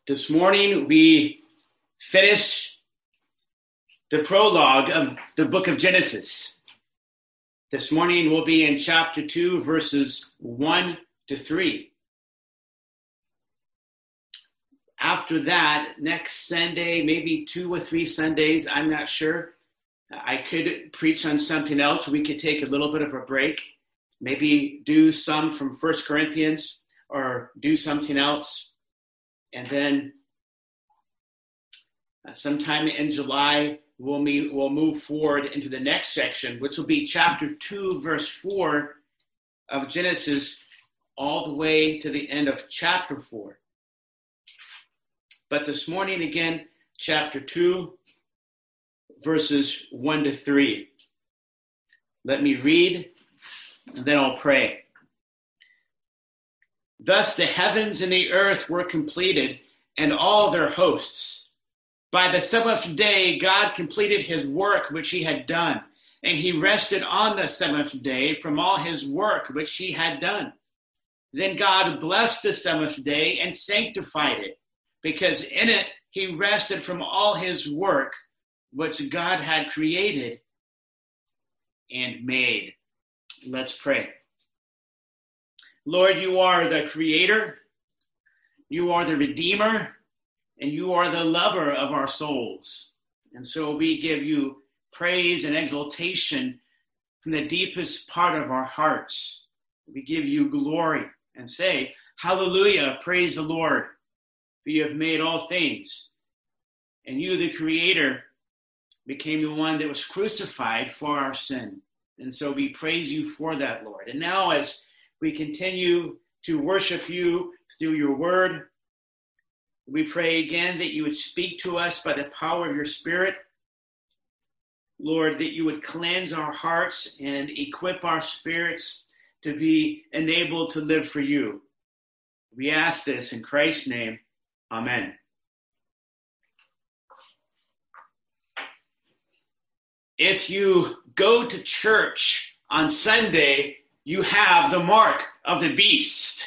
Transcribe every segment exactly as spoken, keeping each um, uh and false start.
This morning we finish the prologue of the book of Genesis. This morning we'll be in chapter two, verses one to three. After that, next Sunday, maybe two or three Sundays, I'm not sure, I could preach on something else. We could take a little bit of a break, maybe do some from First Corinthians or do something else. And then uh, sometime in July, we'll, meet, we'll move forward into the next section, which will be chapter two, verse four of Genesis, all the way to the end of chapter four. But this morning, again, chapter two, verses one to three. Let me read, and then I'll pray. Thus the heavens and the earth were completed, and all their hosts. By the seventh day, God completed his work which he had done, and he rested on the seventh day from all his work which he had done. Then God blessed the seventh day and sanctified it, because in it he rested from all his work which God had created and made. Let's pray. Lord, you are the creator, you are the redeemer, and you are the lover of our souls. And so we give you praise and exaltation from the deepest part of our hearts. We give you glory and say, hallelujah, praise the Lord, for you have made all things. And you, the creator, became the one that was crucified for our sin. And so we praise you for that, Lord. And now as we continue to worship you through your word, we pray again that you would speak to us by the power of your Spirit. Lord, that you would cleanse our hearts and equip our spirits to be enabled to live for you. We ask this in Christ's name. Amen. If you go to church on Sunday, you have the mark of the beast.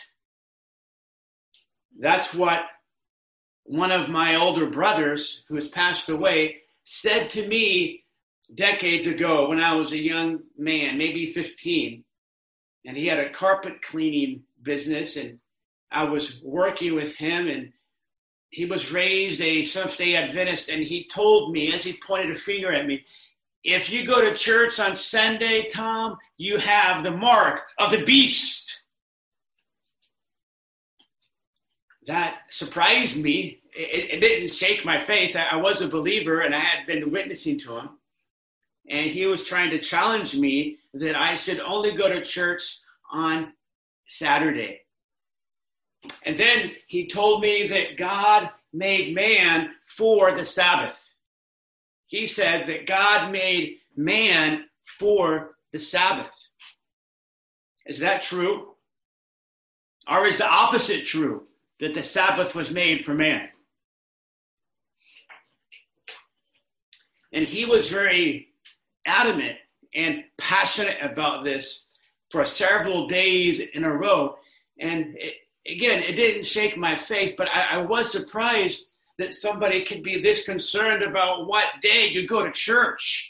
That's what one of my older brothers, who has passed away, said to me decades ago when I was a young man, maybe fifteen. And he had a carpet cleaning business, and I was working with him, and he was raised a Seventh-day Adventist, and he told me, as he pointed a finger at me, if you go to church on Sunday, Tom, you have the mark of the beast. That surprised me. It, it didn't shake my faith. I, I was a believer, and I had been witnessing to him. And he was trying to challenge me that I should only go to church on Saturday. And then he told me that God made man for the Sabbath. He said that God made man for the Sabbath. Is that true? Or is the opposite true, that the Sabbath was made for man? And he was very adamant and passionate about this for several days in a row. And it, again, it didn't shake my faith, but I, I was surprised that somebody could be this concerned about what day you go to church.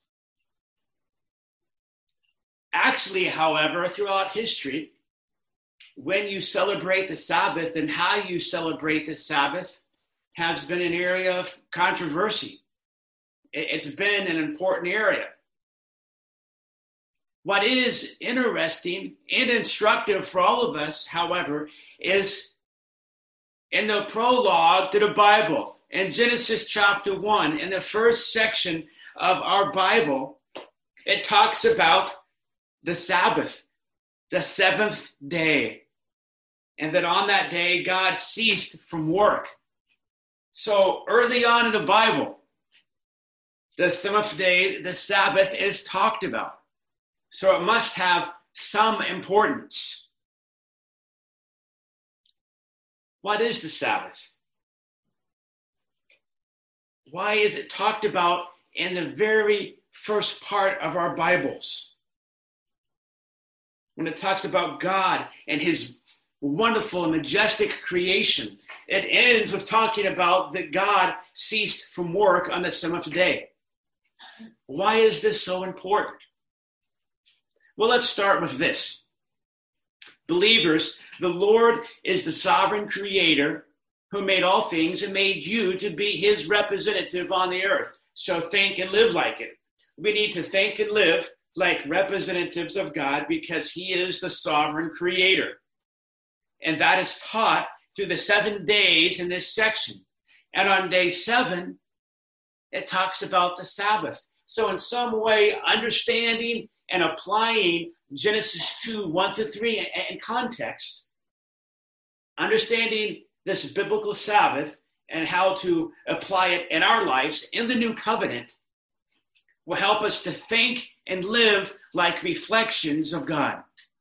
Actually, however, throughout history, when you celebrate the Sabbath and how you celebrate the Sabbath has been an area of controversy. It's been an important area. What is interesting and instructive for all of us, however, is in the prologue to the Bible, in Genesis chapter one, in the first section of our Bible, it talks about the Sabbath, the seventh day, and that on that day, God ceased from work. So early on in the Bible, the seventh day, the Sabbath, is talked about. So it must have some importance. What is the Sabbath? Why is it talked about in the very first part of our Bibles? When it talks about God and his wonderful and majestic creation, it ends with talking about that God ceased from work on the seventh day. Why is this so important? Well, let's start with this. Believers, the Lord is the sovereign creator who made all things and made you to be his representative on the earth. So think and live like it. We need to think and live like representatives of God because he is the sovereign creator. And that is taught through the seven days in this section. And on day seven, it talks about the Sabbath. So in some way, understanding and applying Genesis two, one through three in, in context, understanding this biblical Sabbath and how to apply it in our lives in the new covenant will help us to think and live like reflections of God.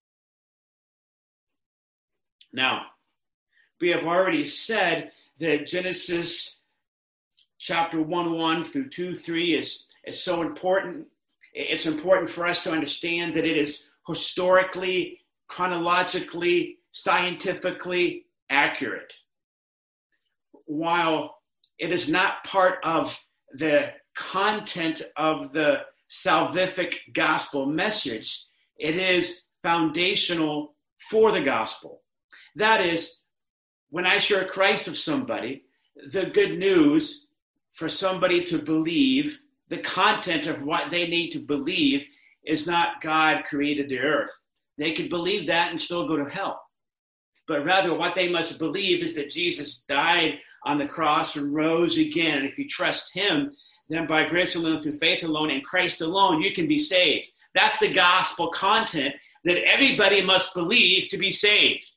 Now, we have already said that Genesis chapter one, one through two, three is, is so important. It's important for us to understand that it is historically, chronologically, scientifically accurate. While it is not part of the content of the salvific gospel message, it is foundational for the gospel. That is, when I share Christ with somebody, the good news for somebody to believe, the content of what they need to believe is not God created the earth. They could believe that and still go to hell. But rather what they must believe is that Jesus died on the cross and rose again. And if you trust him, then by grace alone, through faith alone, in Christ alone, you can be saved. That's the gospel content that everybody must believe to be saved.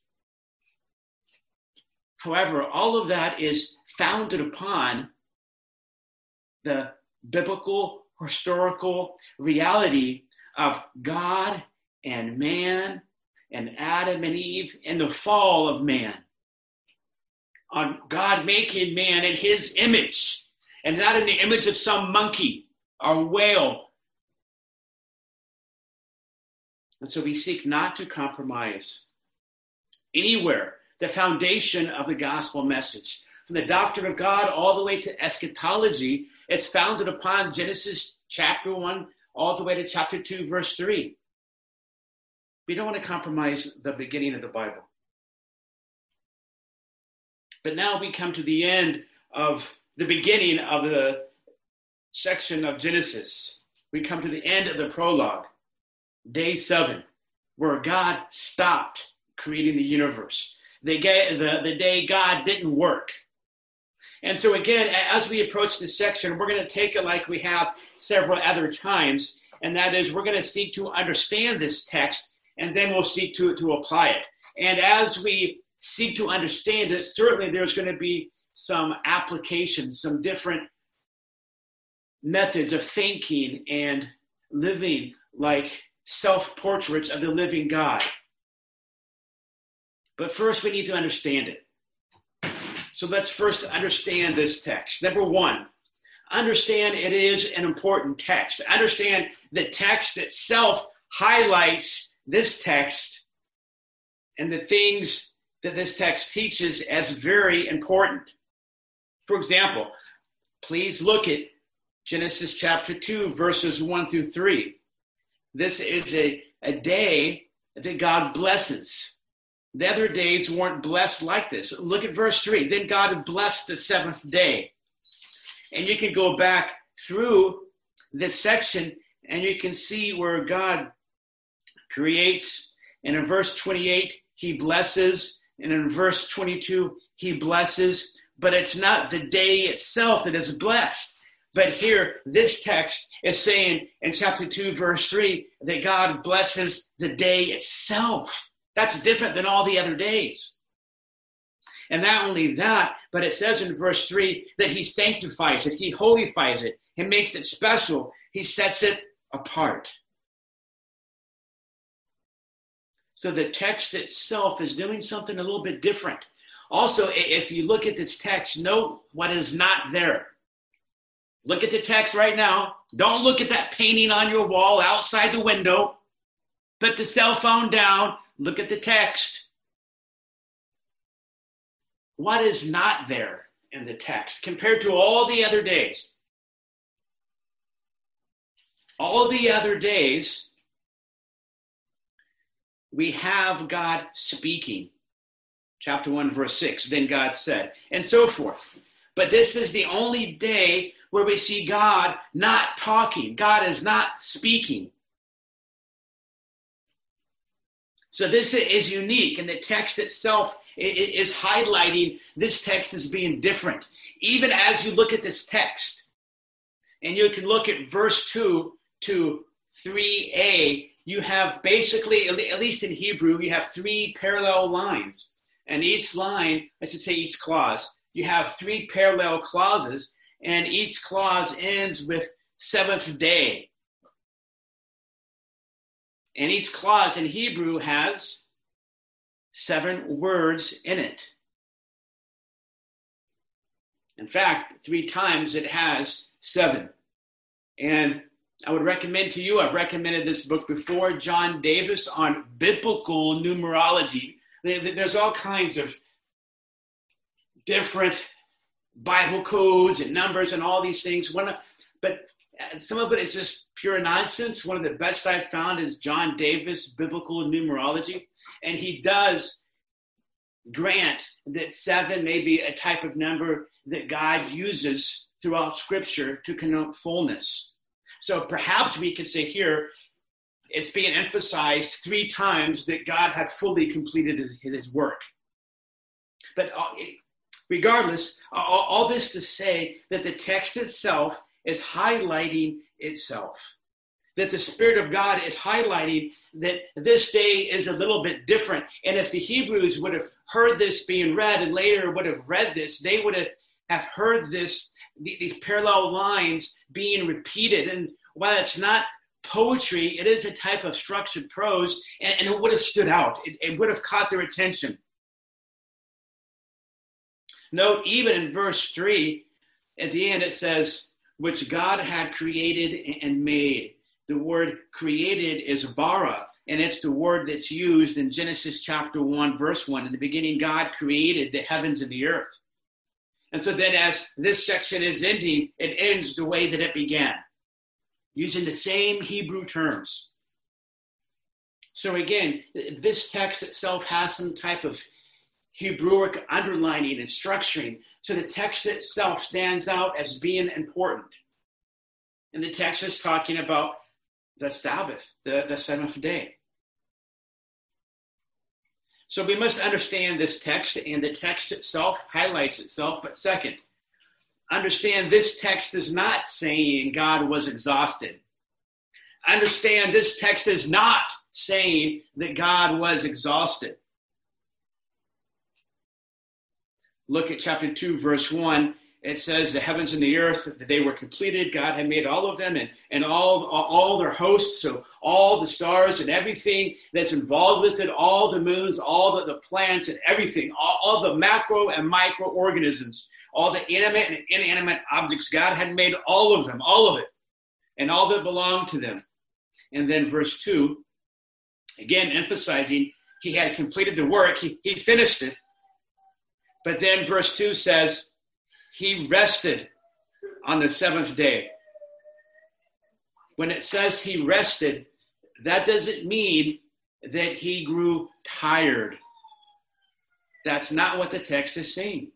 However, all of that is founded upon the biblical, historical reality of God and man and Adam and Eve and the fall of man. On God making man in his image and not in the image of some monkey or whale. And so we seek not to compromise anywhere the foundation of the gospel message. From the doctrine of God all the way to eschatology, it's founded upon Genesis chapter one all the way to chapter two, verse three. We don't want to compromise the beginning of the Bible. But now we come to the end of the beginning of the section of Genesis. We come to the end of the prologue, day seven, where God stopped creating the universe. The, the, the day God didn't work. And so again, as we approach this section, we're going to take it like we have several other times, and that is we're going to seek to understand this text, and then we'll seek to, to apply it. And as we seek to understand it, certainly there's going to be some applications, some different methods of thinking and living like self-portraits of the living God. But first, we need to understand it. So let's first understand this text. Number one, understand it is an important text. Understand the text itself highlights this text and the things that this text teaches as very important. For example, please look at Genesis chapter two, verses one through three. This is a, a day that God blesses. The other days weren't blessed like this. Look at verse three. Then God blessed the seventh day. And you can go back through this section and you can see where God creates. And in verse twenty-eight, he blesses. And in verse twenty-two, he blesses. But it's not the day itself that is blessed. But here, this text is saying in chapter two, verse three, that God blesses the day itself. That's different than all the other days. And not only that, but it says in verse three that he sanctifies it, he holifies it, he makes it special, he sets it apart. So the text itself is doing something a little bit different. Also, if you look at this text, note what is not there. Look at the text right now. Don't look at that painting on your wall outside the window. Put the cell phone down. Look at the text. what is not there in the text compared to all the other days. All the other days, we have God speaking. Chapter one, verse six, then God said, and so forth. But this is the only day where we see God not talking. God is not speaking. So this is unique, and the text itself is highlighting this text as being different. Even as you look at this text, and you can look at verse two to three a, you have basically, at least in Hebrew, you have three parallel lines. And each line, I should say each clause, you have three parallel clauses, and each clause ends with seventh day. And each clause in Hebrew has seven words in it. In fact, three times it has seven. And I would recommend to you, I've recommended this book before, John Davis on biblical numerology. There's all kinds of different Bible codes and numbers and all these things. One, but some of it is just pure nonsense. One of the best I've found is John Davis, Biblical Numerology. And he does grant that seven may be a type of number that God uses throughout Scripture to connote fullness. So perhaps we could say here, it's being emphasized three times that God had fully completed his, his work. But regardless, all, all this to say that the text itself is highlighting itself. That the Spirit of God is highlighting that this day is a little bit different. And if the Hebrews would have heard this being read and later would have read this, they would have, have heard this, these parallel lines being repeated. And while it's not poetry, it is a type of structured prose, and, and it would have stood out. It, it would have caught their attention. Note, even in verse three, at the end it says, which God had created and made. The word created is bara, and it's the word that's used in Genesis chapter one, verse one. In the beginning, God created the heavens and the earth. And so then as this section is ending, it ends the way that it began, using the same Hebrew terms. So again, this text itself has some type of Hebrewic underlining and structuring. So the text itself stands out as being important. And the text is talking about the Sabbath, the, the seventh day. So we must understand this text, and the text itself highlights itself. But second, understand this text is not saying God was exhausted. Understand this text is not saying that God was exhausted. Look at chapter two, verse one. It says the heavens and the earth, they were completed. God had made all of them and, and all, all their hosts, so all the stars and everything that's involved with it, all the moons, all the, the plants and everything, all, all the macro and microorganisms, all the animate and inanimate objects. God had made all of them, all of it, and all that belonged to them. And then verse two, again emphasizing he had completed the work, he, he finished it. But then verse two says, he rested on the seventh day. When it says he rested, that doesn't mean that he grew tired. That's not what the text is saying.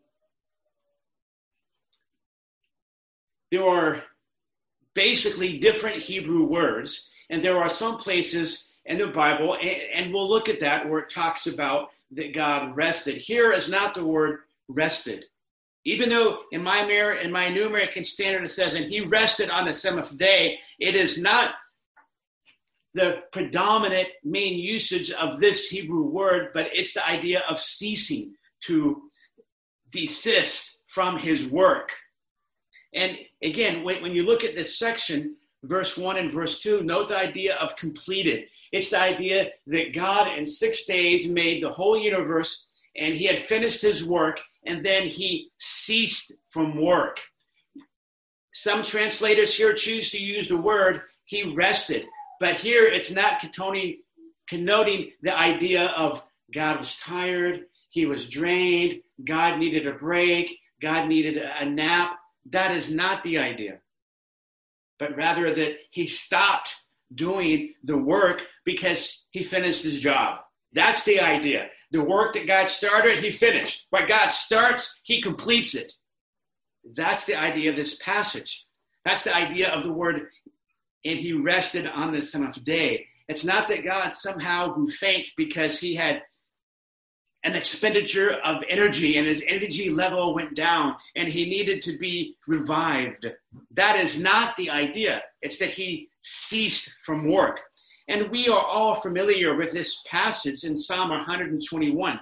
There are basically different Hebrew words, and there are some places in the Bible, and, and we'll look at that, where it talks about that God rested. Here is not the word rested. Even though in my mirror, in my New American Standard, it says, and he rested on the seventh day, it is not the predominant main usage of this Hebrew word, but it's the idea of ceasing, to desist from his work. And again, when, when you look at this section, verse one and verse two, note the idea of completed. It's the idea that God in six days made the whole universe, and he had finished his work, and then he ceased from work. Some translators here choose to use the word he rested, but here it's not connoting, connoting the idea of God was tired, he was drained, God needed a break, God needed a nap. That is not the idea. But rather that he stopped doing the work because he finished his job. That's the idea. The work that God started, he finished. What God starts, he completes it. That's the idea of this passage. That's the idea of the word, and he rested on the seventh day. It's not that God somehow grew faint because he had an expenditure of energy and his energy level went down and he needed to be revived. That is not the idea. It's that he ceased from work. And we are all familiar with this passage in Psalm one twenty-one.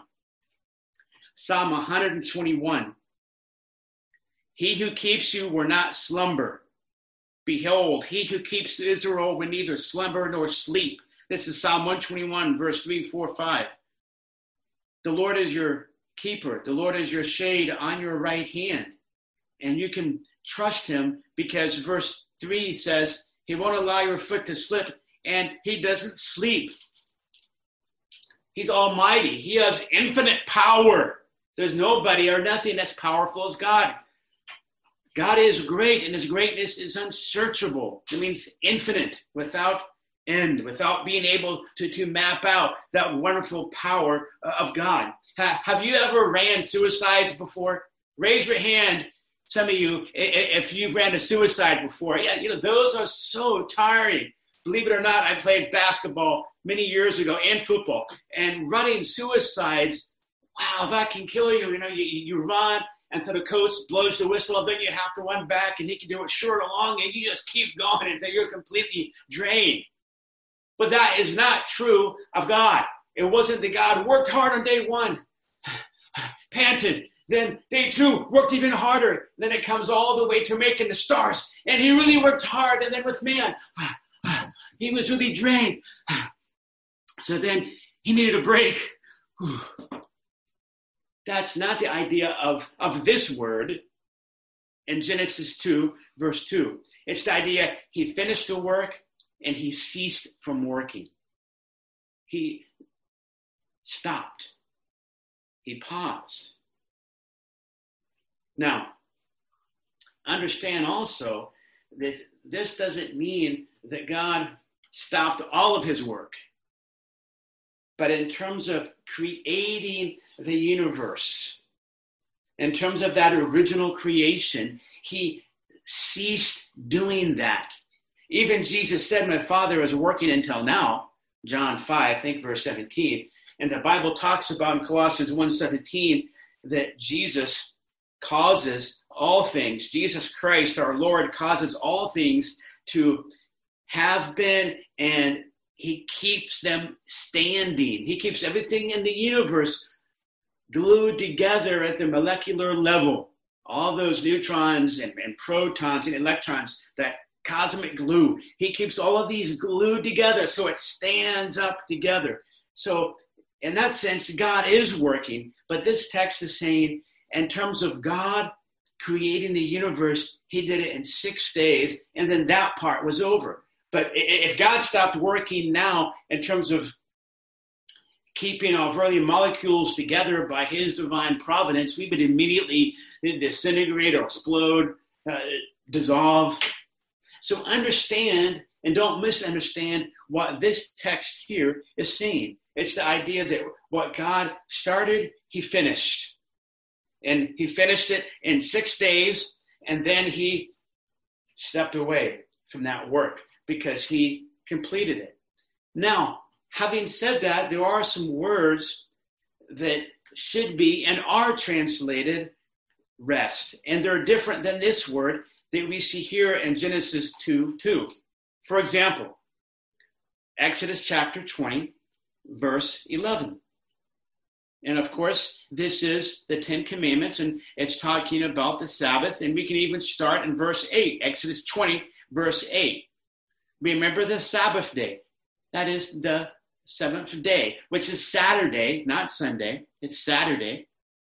Psalm one twenty-one. He who keeps you will not slumber. Behold, he who keeps Israel will neither slumber nor sleep. This is Psalm one twenty-one, verse three, four, five. The Lord is your keeper. The Lord is your shade on your right hand. And you can trust him because verse three says, he won't allow your foot to slip, and he doesn't sleep. He's almighty. He has infinite power. There's nobody or nothing as powerful as God. God is great, and his greatness is unsearchable. It means infinite, without end, without being able to, to map out that wonderful power of God. Ha, have you ever ran suicides before? Raise your hand, some of you, if you've ran a suicide before. Yeah, you know, those are so tiring. Believe it or not, I played basketball many years ago and football. And running suicides, wow, that can kill you. You know, you, you run, and so the coach blows the whistle, then you have to run back, and he can do it short or long, and you just keep going until you're completely drained. But that is not true of God. It wasn't that God worked hard on day one, panted. Then day two, worked even harder. Then it comes all the way to making the stars. And he really worked hard. And then with man, he was really drained. So then he needed a break. That's not the idea of, of this word in Genesis two, verse two. It's the idea he finished the work and he ceased from working. He stopped. He paused. Now, understand also that this doesn't mean that God stopped all of his work. But in terms of creating the universe, in terms of that original creation, he ceased doing that. Even Jesus said, my Father is working until now, John five, I think verse seventeen. And the Bible talks about in Colossians one seventeen that Jesus causes all things, Jesus Christ, our Lord, causes all things to have been, and he keeps them standing. He keeps everything in the universe glued together at the molecular level. All those neutrons and, and protons and electrons, that cosmic glue. He keeps all of these glued together so it stands up together. So in that sense, God is working. But this text is saying, in terms of God creating the universe, he did it in six days, and then that part was over. But if God stopped working now in terms of keeping our very molecules together by his divine providence, we would immediately disintegrate or explode, uh, dissolve. So understand and don't misunderstand what this text here is saying. It's the idea that what God started, he finished. And he finished it in six days, and then he stepped away from that work because he completed it. Now, having said that, there are some words that should be and are translated rest. And they're different than this word that we see here in Genesis two two. For example, Exodus chapter twenty, verse eleven. And of course, this is the Ten Commandments, and it's talking about the Sabbath. And we can even start in verse eight, Exodus twenty, verse eight. Remember the Sabbath day. That is the seventh day, which is Saturday, not Sunday. It's Saturday.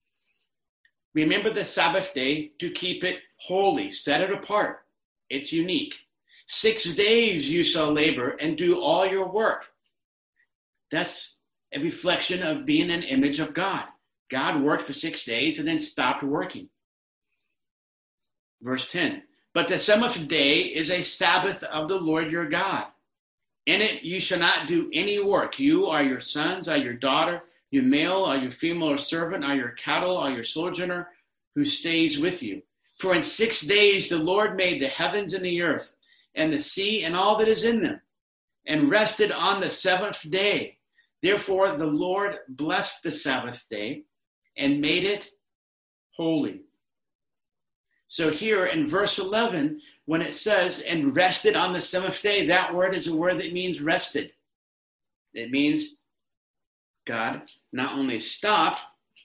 Remember the Sabbath day to keep it holy, set it apart. It's unique. Six days you shall labor and do all your work. That's a reflection of being an image of God. God worked for six days and then stopped working. Verse ten, but the seventh day is a Sabbath of the Lord your God. In it you shall not do any work. You or your sons or your daughter, your male or your female or servant or your cattle or your sojourner who stays with you. For in six days the Lord made the heavens and the earth and the sea and all that is in them, and rested on the seventh day. Therefore the Lord blessed the Sabbath day and made it holy. So here in verse eleven, when it says, and rested on the seventh day, that word is a word that means rested. It means God not only stopped,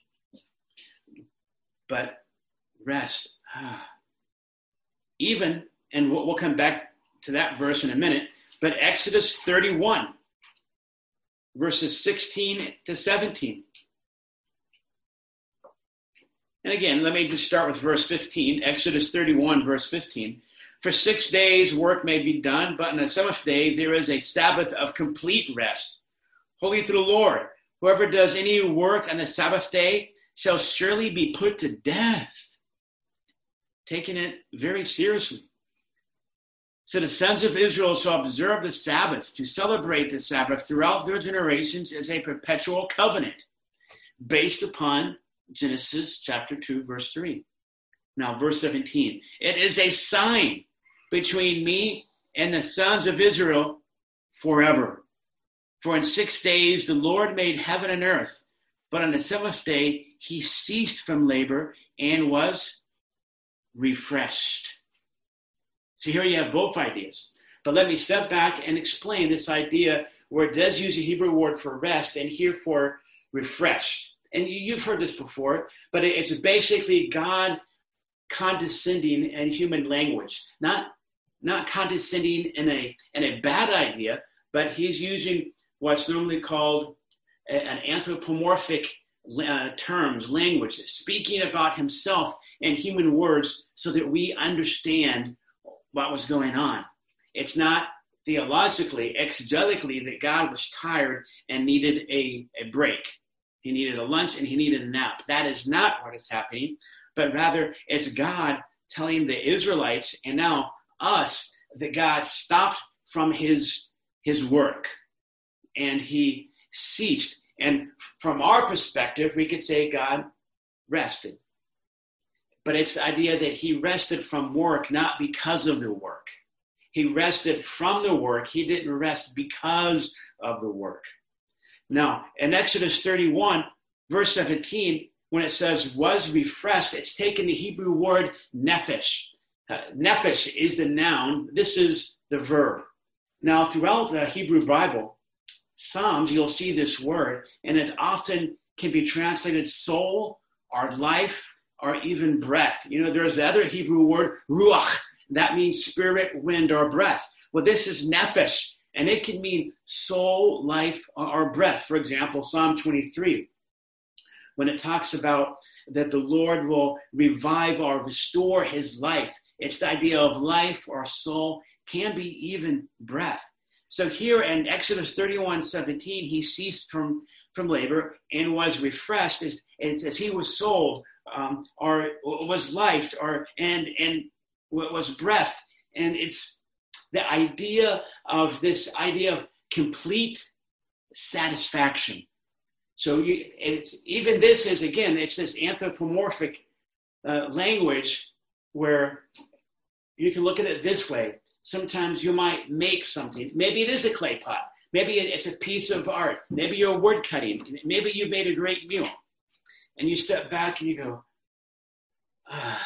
but rest. Ah. Even, and we'll, we'll come back to that verse in a minute, but Exodus thirty-one, verses sixteen to seventeen. And again, let me just start with verse fifteen, Exodus thirty-one, verse fifteen. For six days work may be done, but on the seventh day there is a Sabbath of complete rest, holy to the Lord. Whoever does any work on the Sabbath day shall surely be put to death. Taking it very seriously. So the sons of Israel shall observe the Sabbath to celebrate the Sabbath throughout their generations as a perpetual covenant based upon Genesis chapter two, verse three. Now, verse seventeen. It is a sign between me and the sons of Israel forever. For in six days the Lord made heaven and earth, but on the seventh day he ceased from labor and was refreshed. So here you have both ideas. But let me step back and explain this idea where it does use a Hebrew word for rest and here for refreshed. And you've heard this before, but it's basically God condescending in human language. Not, not condescending in a, in a bad idea, but he's using what's normally called an anthropomorphic uh, terms, language, speaking about himself in human words so that we understand what was going on. It's not theologically, exegetically that God was tired and needed a, a break. He needed a lunch and he needed a nap. That is not what is happening, but rather it's God telling the Israelites and now us that God stopped from his, his work and he ceased. And from our perspective, we could say God rested. But it's the idea that he rested from work, not because of the work. He rested from the work. He didn't rest because of the work. Now, in Exodus thirty-one, verse seventeen, when it says was refreshed, it's taken the Hebrew word nephesh. Uh, nephesh is the noun. This is the verb. Now, throughout the Hebrew Bible, Psalms, you'll see this word, and it often can be translated soul or life or even breath. You know, there's the other Hebrew word, ruach. That means spirit, wind, or breath. Well, this is nephesh, and it can mean soul, life, or breath. For example, Psalm twenty-three, when it talks about that the Lord will revive or restore his life. It's the idea of life or soul, can be even breath. So here in Exodus thirty-one seventeen, he ceased from, from labor and was refreshed as, as, as he was sold um, or was life or and and was breath. And it's the idea of this idea of complete satisfaction. So you, it's even this is, again, it's this anthropomorphic uh, language where you can look at it this way. Sometimes you might make something. Maybe it is a clay pot. Maybe it's a piece of art. Maybe you're wood cutting. Maybe you made a great meal. And you step back and you go, ah,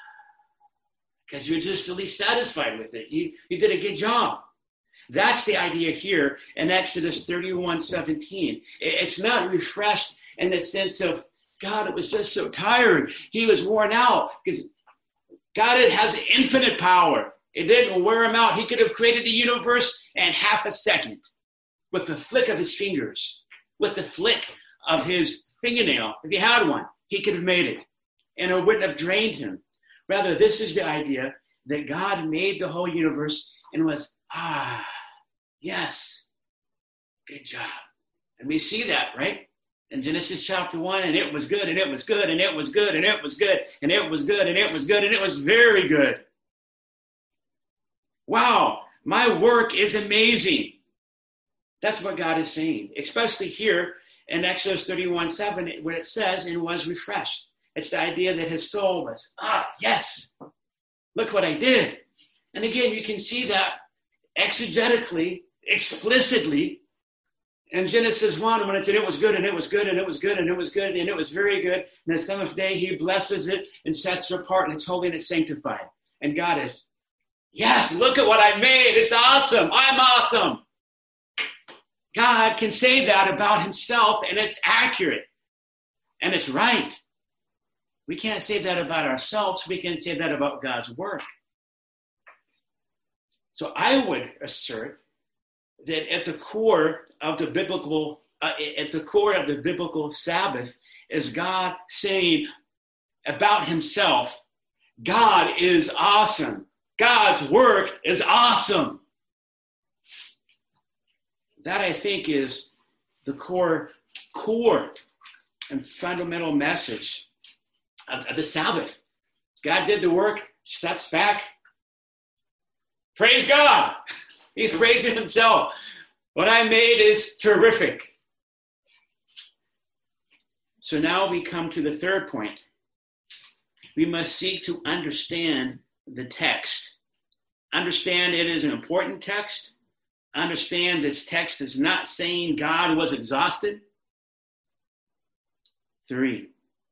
because you're just at least satisfied with it. You, you did a good job. That's the idea here in Exodus thirty-one seventeen. It's not refreshed in the sense of, God, it was just so tired. He was worn out because God has infinite power. It didn't wear him out. He could have created the universe in half a second with the flick of his fingers, with the flick of his fingernail. If he had one, he could have made it, and it wouldn't have drained him. Rather, this is the idea that God made the whole universe and was, ah, yes, good job. And we see that, right? in Genesis chapter one, and it was good, and it was good, and it was good, and it was good, and it was good, and it was good, and it was very good. Wow, my work is amazing. That's what God is saying, especially here in Exodus thirty-one seven, where it says, and was refreshed. It's the idea that his soul was, ah, yes, look what I did. And again, you can see that exegetically, explicitly, in Genesis one, when it said it was good, and it was good, and it was good, and it was good, and it was very good. And the seventh day, he blesses it and sets it apart, and it's holy and it's sanctified. And God is, yes, look at what I made. It's awesome. I'm awesome. God can say that about himself, and it's accurate, and it's right. We can't say that about ourselves. We can say that about God's work. So I would assert that at the core of the biblical, uh, at the core of the biblical Sabbath is God saying about himself, God is awesome. God's work is awesome. That, I think, is the core, core and fundamental message of, of the Sabbath. God did the work, steps back. Praise God. He's praising himself. What I made is terrific. So now we come to the third point. We must seek to understand the text. Understand it is an important text. Understand this text is not saying God was exhausted. Three.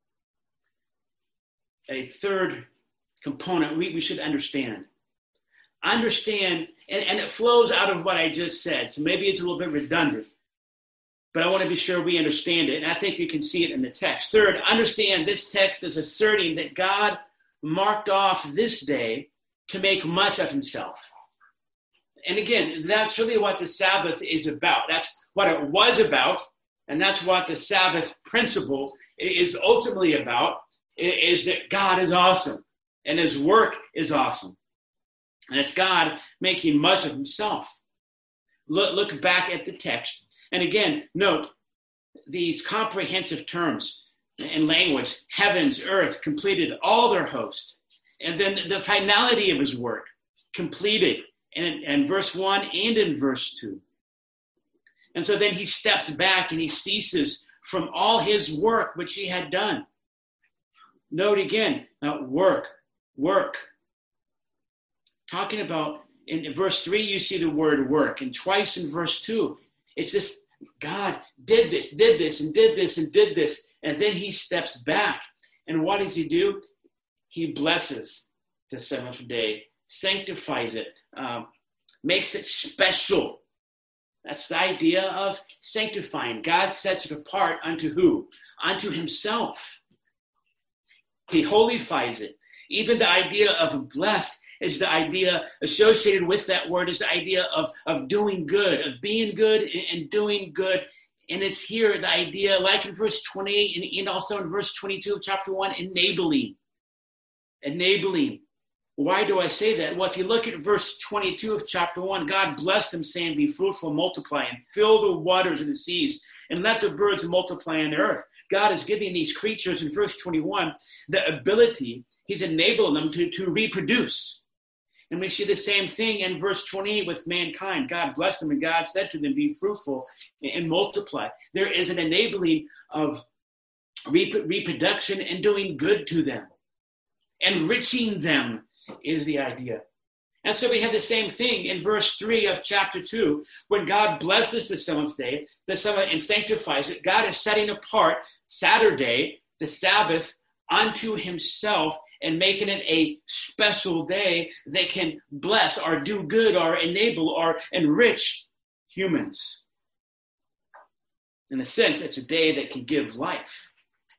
A third component we, we should understand. Understand, and, and it flows out of what I just said, so maybe it's a little bit redundant, but I want to be sure we understand it, and I think you can see it in the text. Third, understand this text is asserting that God marked off this day to make much of himself. And again, that's really what the Sabbath is about. That's what it was about, and that's what the Sabbath principle is ultimately about, is that God is awesome, and his work is awesome. And it's God making much of himself. Look, look back at the text. And again, note these comprehensive terms and language, heavens, earth, completed all their host. And then the finality of his work, completed in, in verse one and in verse two. And so then he steps back and he ceases from all his work which he had done. Note again, uh, work, work. Talking about, in verse three, you see the word work, and twice in verse two, it's this, God did this, did this, and did this, and did this, and then he steps back. And what does he do? He blesses the seventh day, sanctifies it, um, makes it special. That's the idea of sanctifying. God sets it apart unto who? Unto himself. He holifies it. Even the idea of blessed is the idea associated with that word is the idea of, of doing good, of being good and doing good. And it's here the idea, like in verse twenty-eight and, and also in verse twenty-two of chapter one, enabling. Enabling. Why do I say that? Well, if you look at verse twenty-two of chapter one, God blessed them, saying, be fruitful, multiply, and fill the waters and the seas, and let the birds multiply on the earth. God is giving these creatures in verse twenty-one the ability, he's enabling them to, to reproduce. And we see the same thing in verse twenty-eight with mankind. God blessed them, and God said to them, be fruitful and multiply. There is an enabling of rep- reproduction and doing good to them. Enriching them is the idea. And so we have the same thing in verse three of chapter two. When God blesses the seventh day, the seventh, and sanctifies it, God is setting apart Saturday, the Sabbath, unto himself, and making it a special day that can bless or do good or enable or enrich humans. In a sense, it's a day that can give life.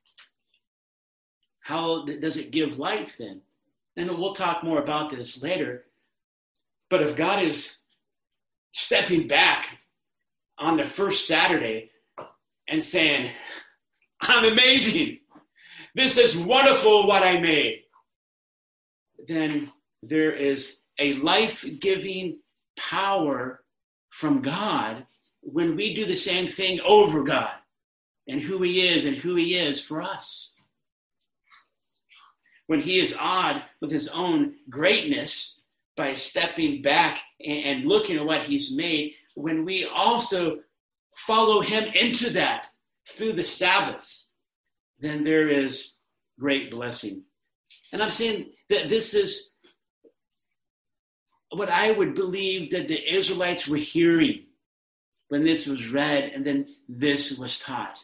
How does it give life then? And we'll talk more about this later. But if God is stepping back on the first Saturday and saying, I'm amazing, this is wonderful what I made, then there is a life-giving power from God when we do the same thing over God. and who he is and who he is for us. When he is awed with his own greatness by stepping back and looking at what he's made, when we also follow him into that through the Sabbath, then there is great blessing. And I'm saying that this is what I would believe that the Israelites were hearing when this was read and then this was taught.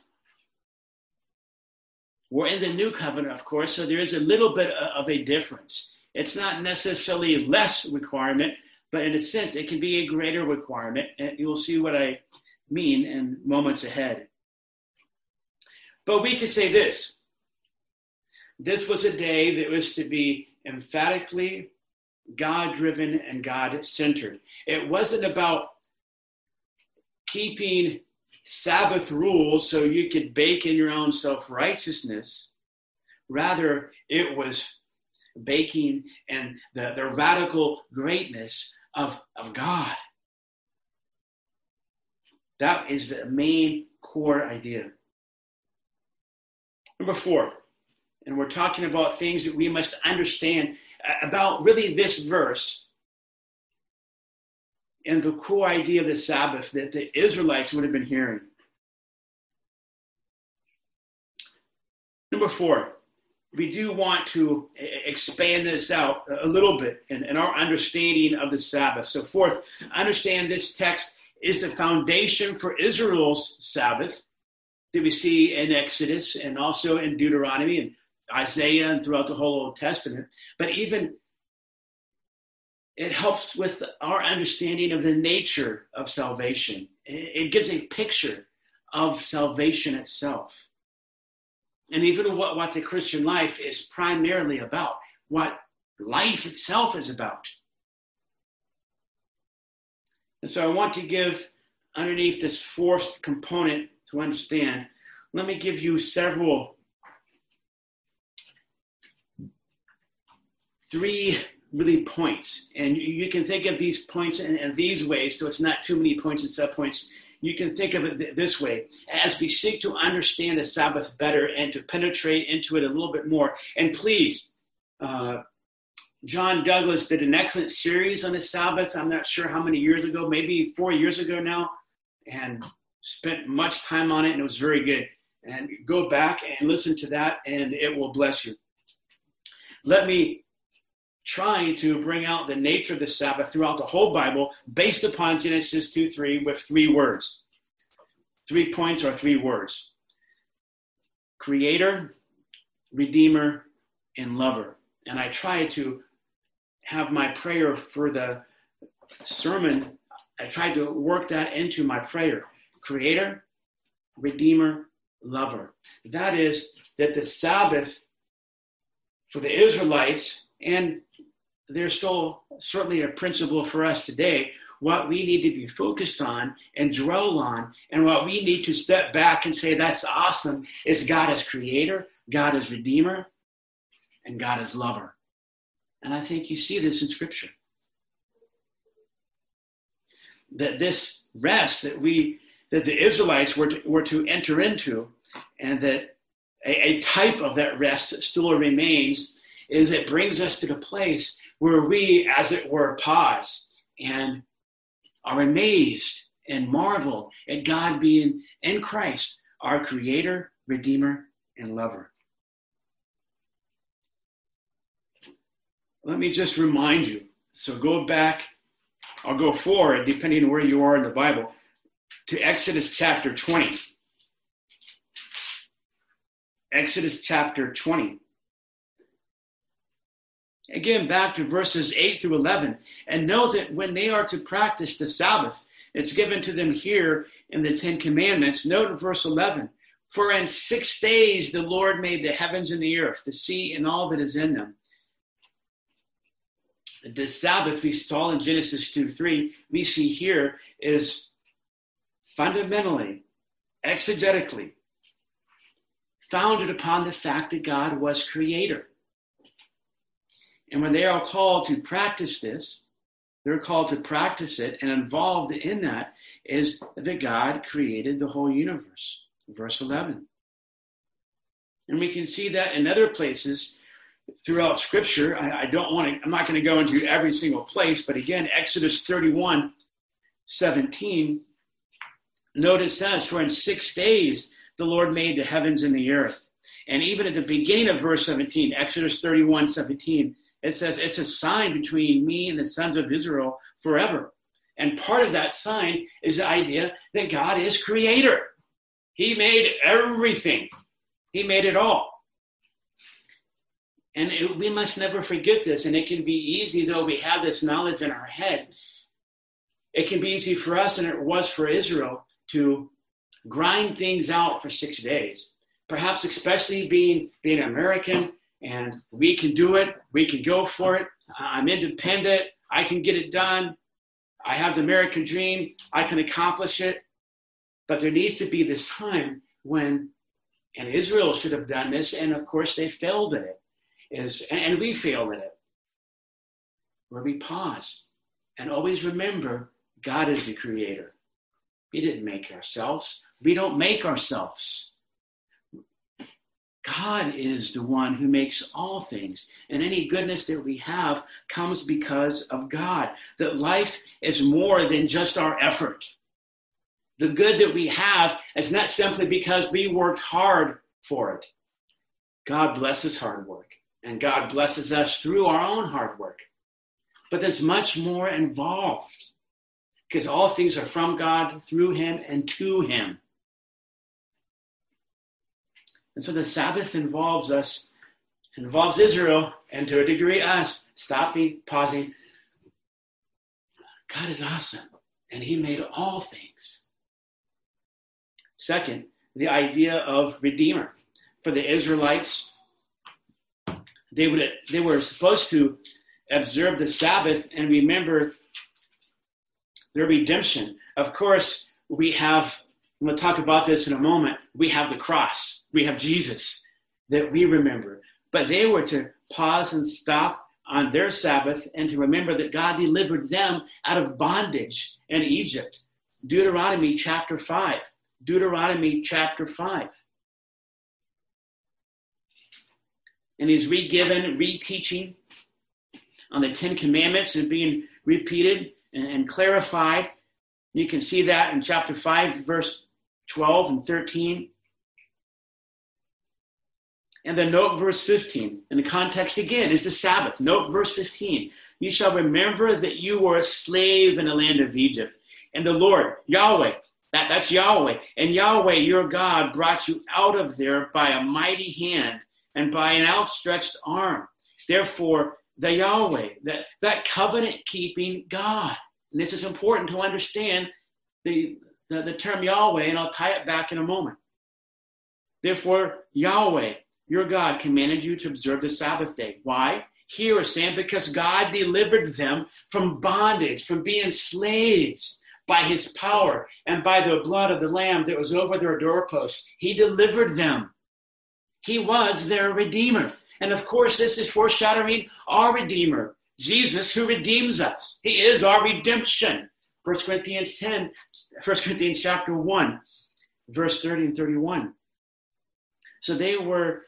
We're in the new covenant, of course, so there is a little bit of a difference. It's not necessarily less requirement, but in a sense, it can be a greater requirement. And you'll see what I mean in moments ahead. But we could say this. This was a day that was to be emphatically God-driven and God-centered. It wasn't about keeping Sabbath rules so you could bake in your own self-righteousness. Rather, it was baking in the, the radical greatness of, of God. That is the main core idea. Number four, and we're talking about things that we must understand about really this verse and the core idea of the Sabbath that the Israelites would have been hearing. Number four, we do want to expand this out a little bit in, in our understanding of the Sabbath. So fourth, understand this text is the foundation for Israel's Sabbath that we see in Exodus and also in Deuteronomy and Isaiah and throughout the whole Old Testament. But even it helps with our understanding of the nature of salvation. It gives a picture of salvation itself. And even what, what the Christian life is primarily about, what life itself is about. And so I want to give, underneath this fourth component to understand, let me give you several, three really points. And you, you can think of these points in, in these ways, so it's not too many points and subpoints. You can think of it th- this way. As we seek to understand the Sabbath better and to penetrate into it a little bit more. And please, uh, John Douglas did an excellent series on the Sabbath. I'm not sure how many years ago, maybe four years ago now, and spent much time on it, and it was very good. And go back and listen to that, and it will bless you. Let me try to bring out the nature of the Sabbath throughout the whole Bible based upon Genesis two three with three words. Three points or three words. Creator, Redeemer, and Lover. And I try to have my prayer for the sermon. I tried to work that into my prayer. Creator, Redeemer, Lover. That is that the Sabbath for the Israelites, and there's still certainly a principle for us today, what we need to be focused on and dwell on, and what we need to step back and say, that's awesome, is God as Creator, God as Redeemer, and God as Lover. And I think you see this in Scripture. That this rest that we, that the Israelites were to, were to enter into, and that a, a type of that rest still remains, is it brings us to the place where we, as it were, pause and are amazed and marvel at God being in Christ, our Creator, Redeemer, and Lover. Let me just remind you. So go back, I'll go forward, depending on where you are in the Bible, to Exodus chapter twenty. Exodus chapter twenty. Again, back to verses eight through eleven. And know that when they are to practice the Sabbath, it's given to them here in the Ten Commandments. Note in verse eleven. For in six days the Lord made the heavens and the earth, the sea and all that is in them. The Sabbath we saw in Genesis two three, we see here is fundamentally, exegetically, founded upon the fact that God was Creator. And when they are called to practice this, they're called to practice it, and involved in that is that God created the whole universe. verse eleven. And we can see that in other places throughout Scripture. I, I don't want to, I'm not going to go into every single place, but again, Exodus thirty-one seventeen, notice says, for in six days the Lord made the heavens and the earth. And even at the beginning of verse seventeen, Exodus thirty-one seventeen, it says, it's a sign between me and the sons of Israel forever. And part of that sign is the idea that God is creator. He made everything. He made it all. And it, we must never forget this. And it can be easy, though we have this knowledge in our head, it can be easy for us, and it was for Israel, to grind things out for six days. Perhaps especially being, being American, and we can do it. We can go for it. I'm independent. I can get it done. I have the American dream. I can accomplish it. But there needs to be this time when, and Israel should have done this, and of course they failed at it, is, and we failed at it, where we pause and always remember God is the creator. We didn't make ourselves. We don't make ourselves. God is the one who makes all things, and any goodness that we have comes because of God. That life is more than just our effort. The good that we have is not simply because we worked hard for it. God blesses hard work, and God blesses us through our own hard work. But there's much more involved, because all things are from God, through him, and to him. And so the Sabbath involves us, involves Israel, and to a degree us. Stopping, pausing. God is awesome, and he made all things. Second, the idea of Redeemer. For the Israelites, they would they were supposed to observe the Sabbath and remember their redemption. Of course, we have, and we'll talk about this in a moment, we have the cross. We have Jesus that we remember. But they were to pause and stop on their Sabbath and to remember that God delivered them out of bondage in Egypt. Deuteronomy chapter five. Deuteronomy chapter five. And he's re-given, re-teaching on the Ten Commandments and being repeated and, and clarified. You can see that in chapter five, verse twelve and thirteen. And then note verse fifteen. And the context again is the Sabbath. Note verse fifteen. You shall remember that you were a slave in the land of Egypt. And the Lord, Yahweh, that, that's Yahweh. And Yahweh, your God, brought you out of there by a mighty hand and by an outstretched arm. Therefore, the Yahweh, that, that covenant-keeping God. And this is important to understand the, the, the term Yahweh, and I'll tie it back in a moment. Therefore, Yahweh, your God, commanded you to observe the Sabbath day. Why? Here is saying because God delivered them from bondage, from being slaves by his power and by the blood of the Lamb that was over their doorposts. He delivered them. He was their Redeemer. And of course, this is foreshadowing our Redeemer, Jesus, who redeems us. He is our redemption. First Corinthians ten, First Corinthians chapter one, verse thirty and thirty-one. So they were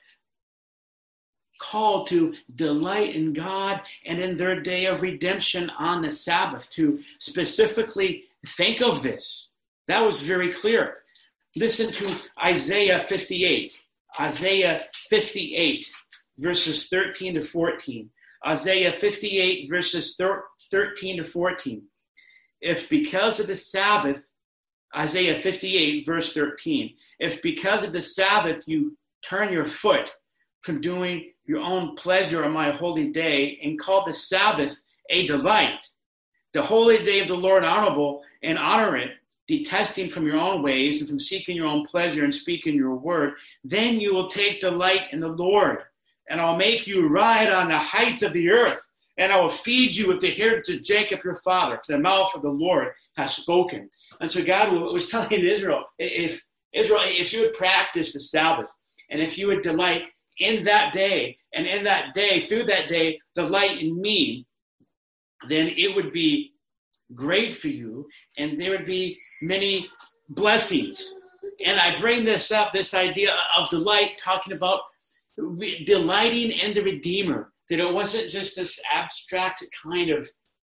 called to delight in God and in their day of redemption on the Sabbath, to specifically think of this. That was very clear. Listen to Isaiah fifty-eight. Isaiah fifty-eight, verses thirteen to fourteen. Isaiah fifty-eight, verses thirteen to fourteen. If because of the Sabbath, Isaiah fifty-eight, verse thirteen, if because of the Sabbath you turn your foot from doing your own pleasure on my holy day and call the Sabbath a delight, the holy day of the Lord honorable, and honor it, detesting from your own ways and from seeking your own pleasure and speaking your word, then you will take delight in the Lord. And I'll make you ride on the heights of the earth, and I will feed you with the heritage of Jacob your father, for the mouth of the Lord has spoken. And so God was telling Israel, if Israel, if you would practice the Sabbath, and if you would delight in that day, and in that day, through that day, delight in me, then it would be great for you, and there would be many blessings And I bring this up, this idea of delight, talking about re- delighting in the Redeemer, that it wasn't just this abstract kind of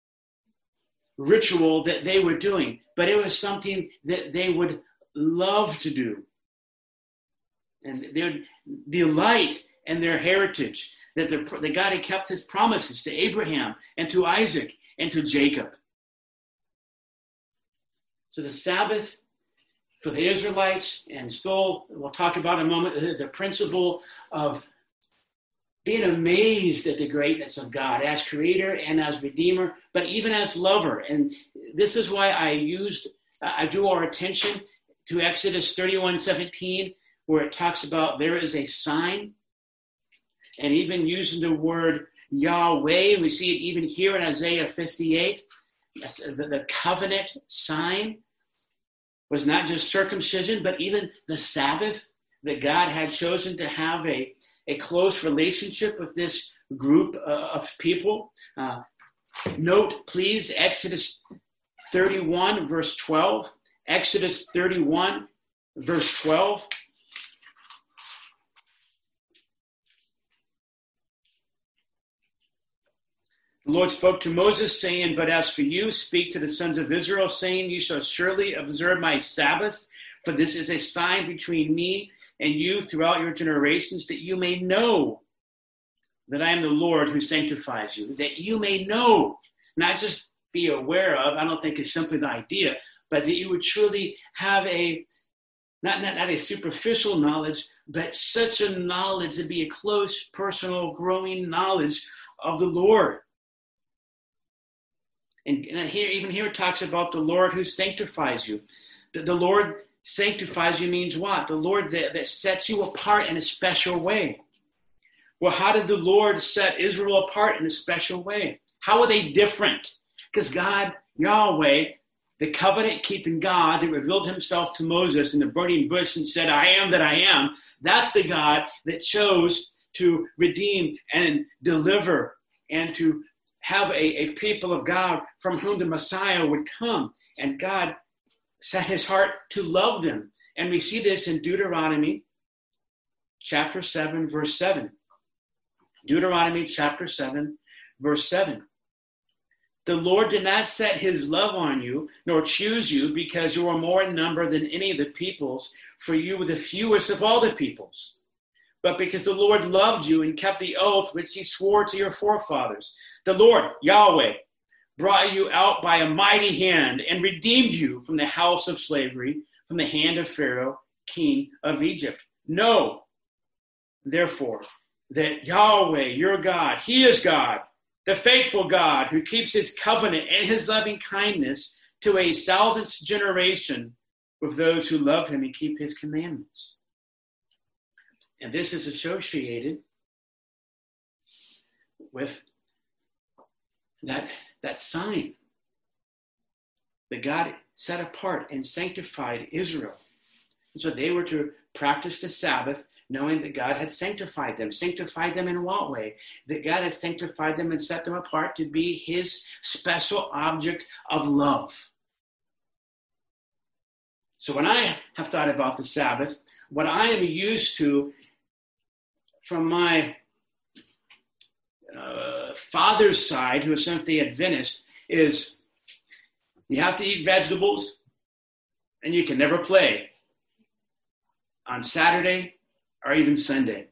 ritual that they were doing, but it was something that they would love to do. And they would delight in their heritage, that, the, that God had kept his promises to Abraham and to Isaac and to Jacob. So the Sabbath for the Israelites, and still we'll talk about in a moment, the, the principle of being amazed at the greatness of God as creator and as redeemer, but even as lover. And this is why I used, I drew our attention to Exodus thirty-one seventeen, where it talks about there is a sign, and even using the word Yahweh. We see it even here in Isaiah fifty-eight. The, the covenant sign was not just circumcision, but even the Sabbath, that God had chosen to have a, a close relationship with this group uh, of people. Uh, note, please, Exodus thirty-one, verse twelve. Exodus thirty-one, verse twelve. The Lord spoke to Moses, saying, "But as for you, speak to the sons of Israel, saying, you shall surely observe my Sabbath, for this is a sign between me and you throughout your generations, that you may know that I am the Lord who sanctifies you." That you may know, not just be aware of, I don't think it's simply the idea, but that you would truly have a, not, not, not a superficial knowledge, but such a knowledge to be a close, personal, growing knowledge of the Lord. And here, even here it talks about the Lord who sanctifies you. The, the Lord sanctifies you means what? The Lord that, that sets you apart in a special way. Well, how did the Lord set Israel apart in a special way? How are they different? Because God, Yahweh, the covenant-keeping God that revealed himself to Moses in the burning bush and said, "I am that I am," that's the God that chose to redeem and deliver and to have a, a people of God from whom the Messiah would come. And God set his heart to love them. And we see this in Deuteronomy chapter seven, verse seven. Deuteronomy chapter seven, verse seven. "The Lord did not set his love on you, nor choose you, because you are more in number than any of the peoples, for you were the fewest of all the peoples. But because the Lord loved you and kept the oath which he swore to your forefathers. The Lord, Yahweh, brought you out by a mighty hand and redeemed you from the house of slavery, from the hand of Pharaoh, king of Egypt. Know, therefore, that Yahweh, your God, he is God, the faithful God, who keeps his covenant and his loving kindness to a thousandth generation with those who love him and keep his commandments." And this is associated with that, that sign that God set apart and sanctified Israel. And so they were to practice the Sabbath, knowing that God had sanctified them. Sanctified them in what way? That God had sanctified them and set them apart to be his special object of love. So when I have thought about the Sabbath, what I am used to from my uh, father's side, who is Seventh-day Adventist, is you have to eat vegetables and you can never play on Saturday or even Sunday.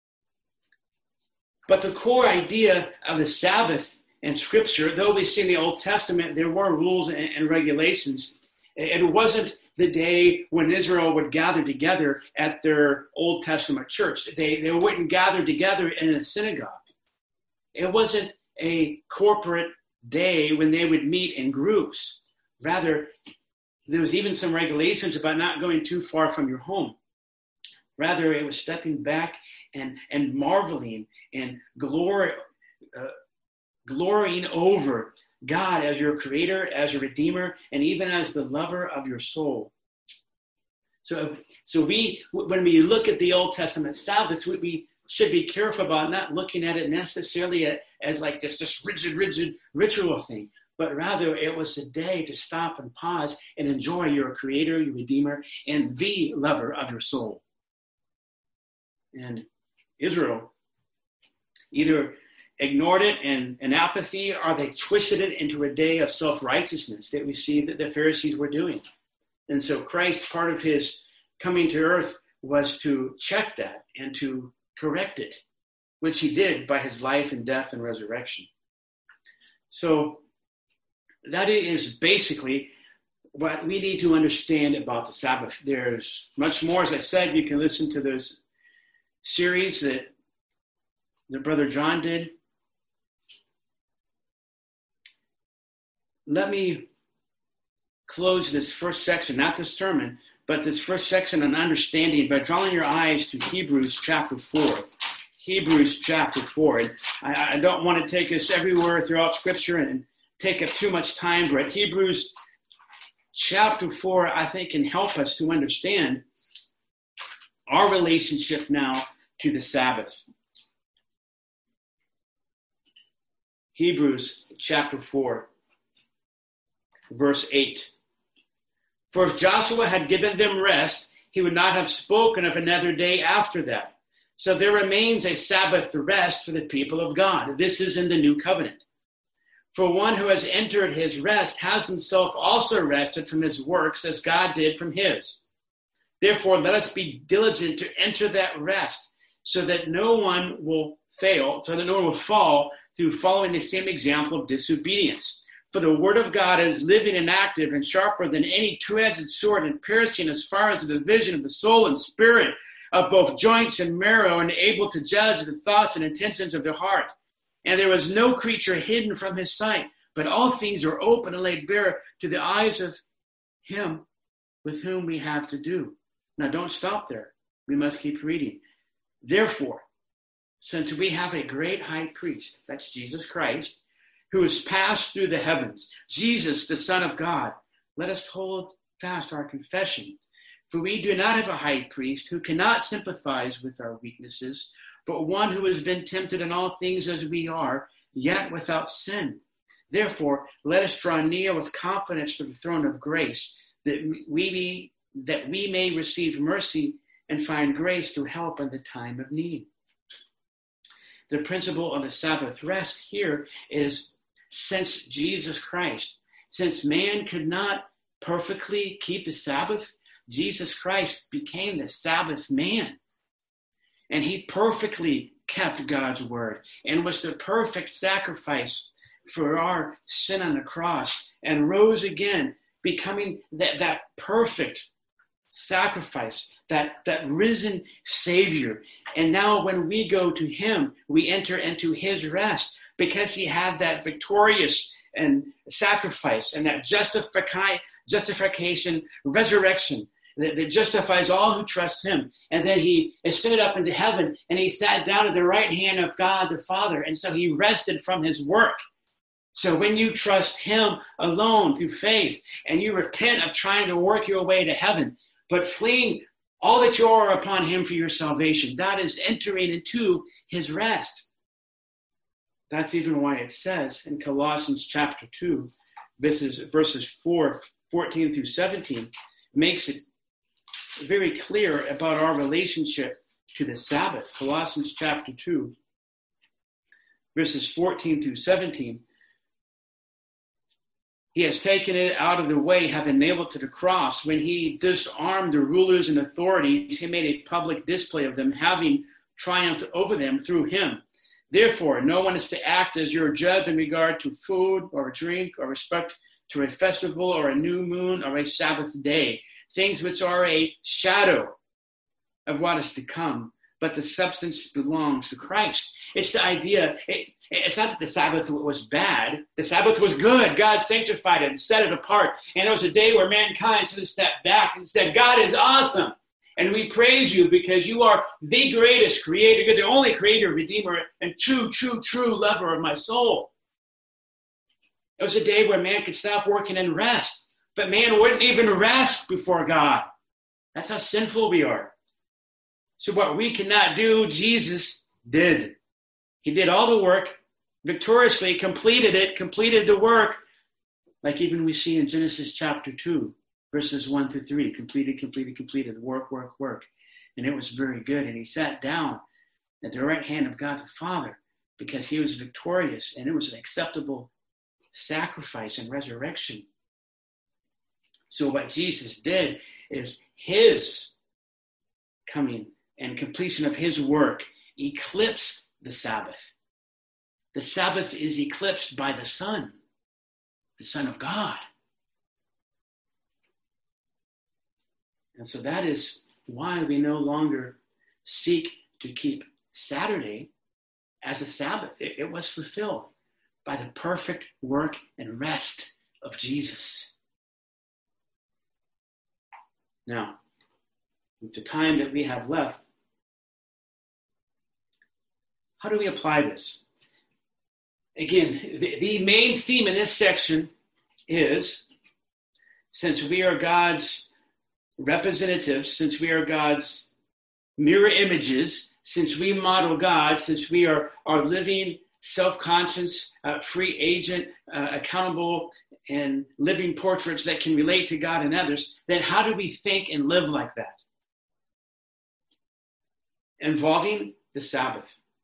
But the core idea of the Sabbath in Scripture, though we see in the Old Testament there were rules and, and regulations, it wasn't the day when Israel would gather together at their Old Testament church. They, they wouldn't gather together in a synagogue. It wasn't a corporate day when they would meet in groups. Rather, there was even some regulations about not going too far from your home. Rather, it was stepping back and, and marveling and glory, uh, glorying over God as your creator, as your redeemer, and even as the lover of your soul. So, so we, when we look at the Old Testament Sabbath, we, we should be careful about not looking at it necessarily as like this, this rigid, rigid ritual thing, but rather it was a day to stop and pause and enjoy your Creator, your Redeemer, and the lover of your soul. And Israel either ignored it in, in apathy, or they twisted it into a day of self-righteousness that we see that the Pharisees were doing. And so Christ, part of his coming to earth was to check that and to correct it, which he did by his life and death and resurrection. So that is basically what we need to understand about the Sabbath. There's much more. As I said, you can listen to those series that that Brother John did. Let me close this first section, not this sermon, but this first section on understanding by drawing your eyes to Hebrews chapter four. Hebrews chapter four. And I, I don't want to take us everywhere throughout Scripture and take up too much time, but Hebrews chapter four, I think, can help us to understand our relationship now to the Sabbath. Hebrews chapter four, verse eight. For if Joshua had given them rest, he would not have spoken of another day after that. So there remains a Sabbath rest for the people of God. This is in the new covenant. For one who has entered his rest has himself also rested from his works as God did from his. Therefore, let us be diligent to enter that rest so that no one will fail, so that no one will fall through following the same example of disobedience. For the word of God is living and active and sharper than any two-edged sword and piercing as far as the division of the soul and spirit, of both joints and marrow, and able to judge the thoughts and intentions of the heart. And there was no creature hidden from his sight, but all things are open and laid bare to the eyes of him with whom we have to do. Now don't stop there. We must keep reading. Therefore, since we have a great high priest, that's Jesus Christ, who has passed through the heavens, Jesus, the Son of God, let us hold fast our confession. For we do not have a high priest who cannot sympathize with our weaknesses, but one who has been tempted in all things as we are, yet without sin. Therefore, let us draw near with confidence to the throne of grace, that we be, that we may receive mercy and find grace to help in the time of need. The principle of the Sabbath rest here is, since Jesus Christ, since man could not perfectly keep the Sabbath, Jesus Christ became the Sabbath man. And he perfectly kept God's word and was the perfect sacrifice for our sin on the cross and rose again, becoming that, that perfect sacrifice, that, that risen Savior. And now when we go to him, we enter into his rest because he had that victorious and sacrifice and that justification, justification, resurrection that, that justifies all who trust him. And then he ascended up into heaven and he sat down at the right hand of God the Father. And so he rested from his work. So when you trust him alone through faith and you repent of trying to work your way to heaven, but fleeing all that you are upon him for your salvation, that is entering into his rest. That's even why it says in Colossians chapter two, verses, verses four, fourteen through seventeen, makes it very clear about our relationship to the Sabbath. Colossians chapter two, verses fourteen through seventeen. He has taken it out of the way, having nailed it to the cross. When he disarmed the rulers and authorities, he made a public display of them, having triumphed over them through him. Therefore, no one is to act as your judge in regard to food or drink or respect to a festival or a new moon or a Sabbath day, things which are a shadow of what is to come, but the substance belongs to Christ. It's the idea, it, it's not that the Sabbath was bad. The Sabbath was good. God sanctified it and set it apart. And it was a day where mankind sort of stepped back and said, God is awesome. And we praise you because you are the greatest creator. You're the only creator, redeemer, and true, true, true lover of my soul. It was a day where man could stop working and rest. But man wouldn't even rest before God. That's how sinful we are. So what we cannot do, Jesus did. He did all the work, victoriously completed it, completed the work, Like even we see in Genesis chapter two, verses one through three, completed, completed, completed, work, work, work. And it was very good. And he sat down at the right hand of God the Father because he was victorious, and it was an acceptable sacrifice and resurrection. So what Jesus did is his coming and completion of his work eclipsed the Sabbath. The Sabbath is eclipsed by the Son, the Son of God. And so that is why we no longer seek to keep Saturday as a Sabbath. It, it was fulfilled by the perfect work and rest of Jesus. Now, with the time that we have left, how do we apply this? Again, the, the main theme in this section is, since we are God's representatives, since we are God's mirror images, since we model God, since we are, are living, self-conscious, uh, free agent, uh, accountable, and living portraits that can relate to God and others, then how do we think and live like that? Involving the Sabbath.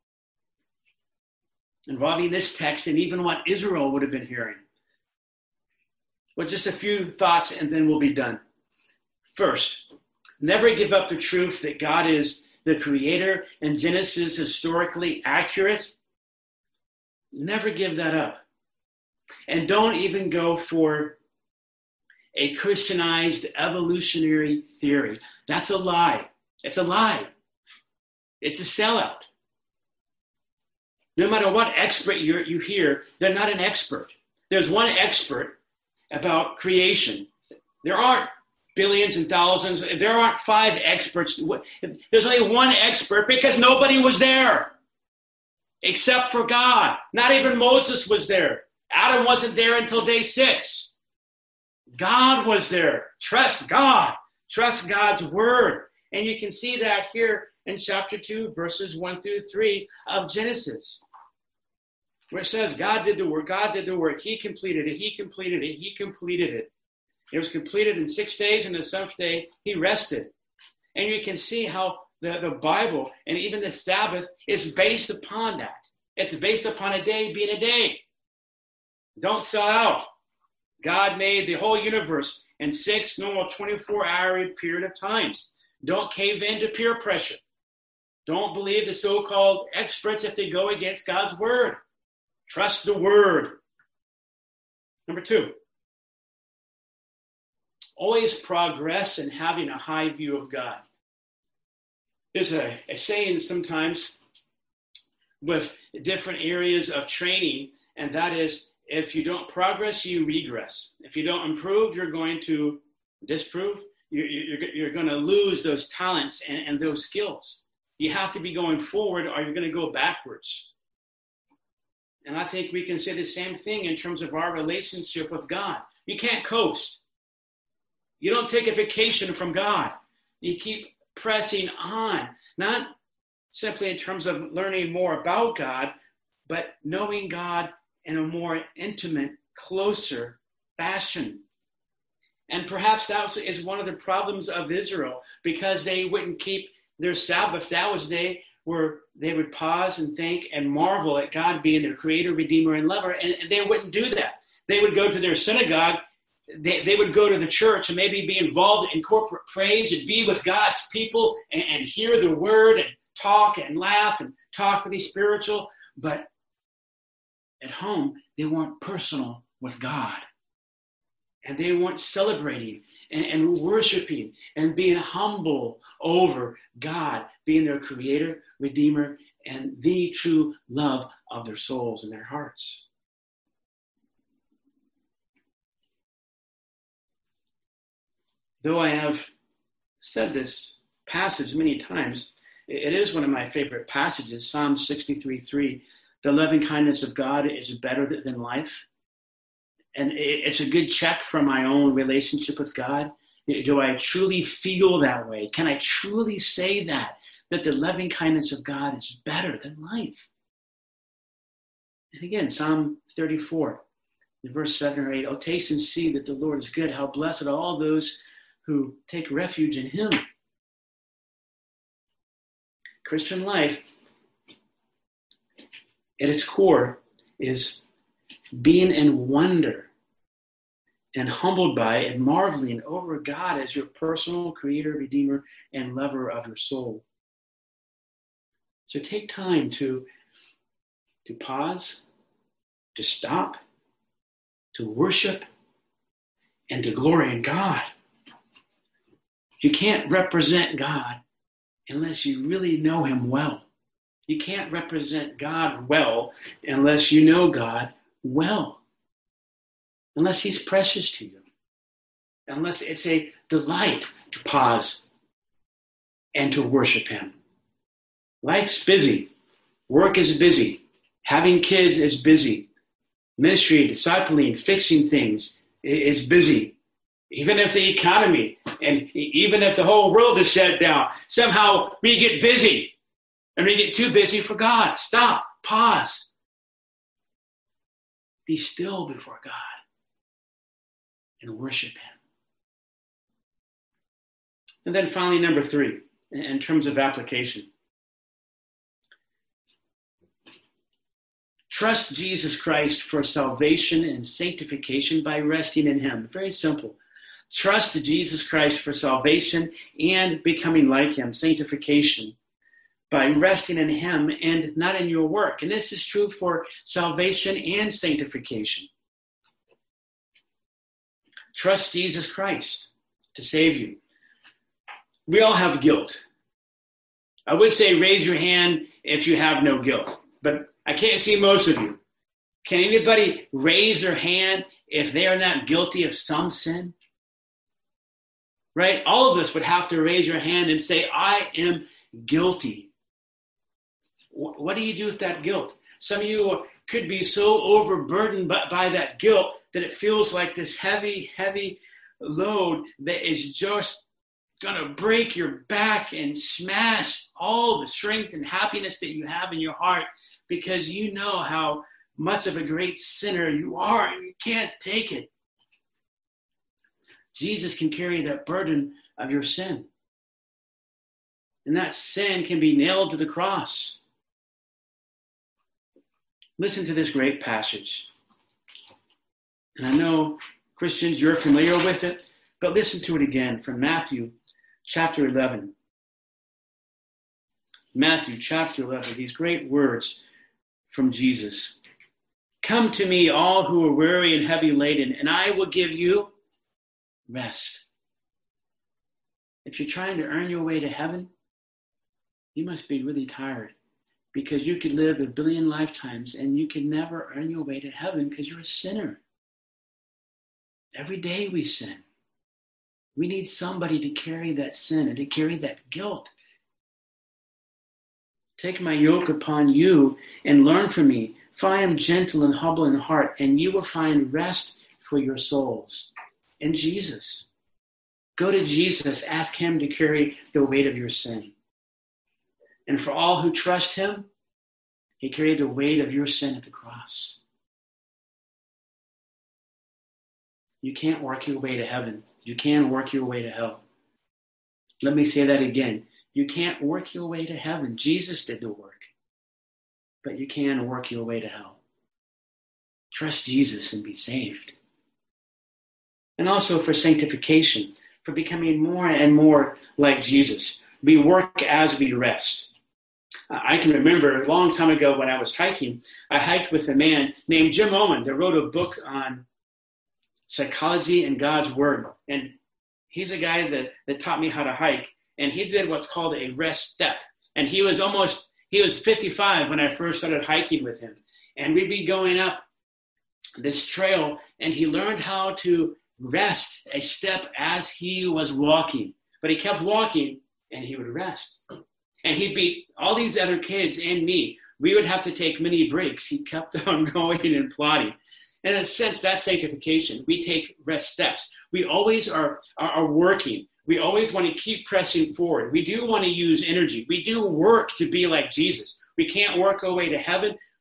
Involving this text and even what Israel would have been hearing. Well, just a few thoughts and then we'll be done. First, never give up the truth that God is the creator and Genesis is historically accurate. Never give that up. And don't even go for a Christianized evolutionary theory. That's a lie. It's a lie. It's a sellout. No matter what expert you you hear, they're not an expert. There's one expert about creation. There aren't billions and thousands. There aren't five experts. There's only one expert because nobody was there except for God. Not even Moses was there. Adam wasn't there until day six. God was there. Trust God. Trust God's word. And you can see that here in chapter two, verses one through three of Genesis, where it says God did the work. God did the work. He completed it. He completed it. He completed it. It was completed in six days, and the seventh day he rested. And you can see how the, the Bible and even the Sabbath is based upon that. It's based upon a day being a day. Don't sell out. God made the whole universe in six normal twenty-four hour period of times. Don't cave into peer pressure. Don't believe the so-called experts if they go against God's word. Trust the word. Number two, always progress in having a high view of God. There's a, a saying sometimes with different areas of training, and that is, if you don't progress, you regress. If you don't improve, you're going to disprove. You're, you're, you're going to lose those talents and, and those skills. You have to be going forward or you're going to go backwards. And I think we can say the same thing in terms of our relationship with God. You can't coast. You don't take a vacation from God. You keep pressing on, not simply in terms of learning more about God, but knowing God in a more intimate, closer fashion. And perhaps that is one of the problems of Israel, because they wouldn't keep their Sabbath. That was the day where they would pause and think and marvel at God being their creator, redeemer, and lover. And they wouldn't do that. They would go to their synagogue. They, they would go to the church and maybe be involved in corporate praise and be with God's people and, and hear the word and talk and laugh and talk really spiritual. But at home, they weren't personal with God. And they weren't celebrating and, and worshiping and being humble over God being their creator, redeemer, and the true love of their souls and their hearts. Though I have said this passage many times, it is one of my favorite passages, Psalm sixty-three three. The loving kindness of God is better than life. And it's a good check for my own relationship with God. Do I truly feel that way? Can I truly say that, that the loving kindness of God is better than life? And again, Psalm thirty-four. In verse seven or eight, oh, taste and see that the Lord is good. How blessed are all those who take refuge in him. Christian life, at its core, is being in wonder and humbled by and marveling over God as your personal creator, redeemer, and lover of your soul. So take time to, to pause, to stop, to worship, and to glory in God. You can't represent God unless you really know him well. You can't represent God well unless you know God well. Unless he's precious to you. Unless it's a delight to pause and to worship him. Life's busy. Work is busy. Having kids is busy. Ministry, discipling, fixing things is busy. Even if the economy and even if the whole world is shut down, somehow we get busy and we get too busy for God. Stop, pause. Be still before God and worship him. And then finally, number three, in terms of application. Trust Jesus Christ for salvation and sanctification by resting in him. Very simple. Trust Jesus Christ for salvation and becoming like him, sanctification, by resting in him and not in your work. And this is true for salvation and sanctification. Trust Jesus Christ to save you. We all have guilt. I would say raise your hand if you have no guilt, but I can't see most of you. Can anybody raise their hand if they are not guilty of some sin? Right? All of us would have to raise your hand and say, I am guilty. What do you do with that guilt? Some of you could be so overburdened by, by that guilt that it feels like this heavy, heavy load that is just going to break your back and smash all the strength and happiness that you have in your heart because you know how much of a great sinner you are and you can't take it. Jesus can carry that burden of your sin. And that sin can be nailed to the cross. Listen to this great passage. And I know, Christians, you're familiar with it, but listen to it again from Matthew chapter eleven. Matthew chapter eleven, these great words from Jesus. Come to me, all who are weary and heavy laden, and I will give you rest. If you're trying to earn your way to heaven, you must be really tired because you could live a billion lifetimes and you can never earn your way to heaven because you're a sinner. Every day we sin. We need somebody to carry that sin and to carry that guilt. Take my yoke upon you and learn from me, for I am gentle and humble in heart, and you will find rest for your souls. In Jesus. Go to Jesus, ask him to carry the weight of your sin. And for all who trust him, he carried the weight of your sin at the cross. You can't work your way to heaven. You can work your way to hell. Let me say that again. You can't work your way to heaven. Jesus did the work. But you can work your way to hell. Trust Jesus and be saved. And also for sanctification, for becoming more and more like Jesus. We work as we rest. I can remember a long time ago when I was hiking, I hiked with a man named Jim Owen that wrote a book on psychology and God's word. And he's a guy that, that taught me how to hike. And he did what's called a rest step. And he was almost, he was fifty-five when I first started hiking with him. And we'd be going up this trail and he learned how to rest a step as he was walking. But he kept walking and he would rest. And he'd beat all these other kids and me. We would have to take many breaks. He kept on going and plodding. And in a sense, that's sanctification. We take rest steps. We always are, are, are working. We always want to keep pressing forward. We do want to use energy. We do work to be like Jesus. We can't work our way to heaven,